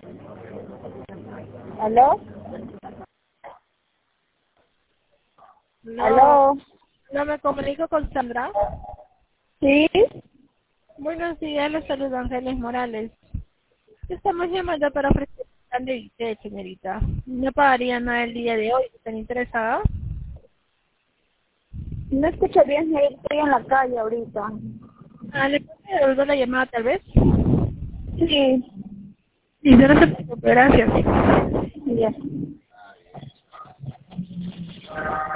¿Aló? No, ¿Aló? no me comunico con Sandra. ¿Sí? Buenos días, les saluda Ángeles Morales. Estamos llamando para ofrecer un plan de visita, señorita. No pagaría nada el día de hoy. ¿Están interesada? No escucho bien, señorita, estoy en la calle ahorita. ¿Le puedo devolver la llamada tal vez? Sí. Sí, no se preocupe, gracias. Ya.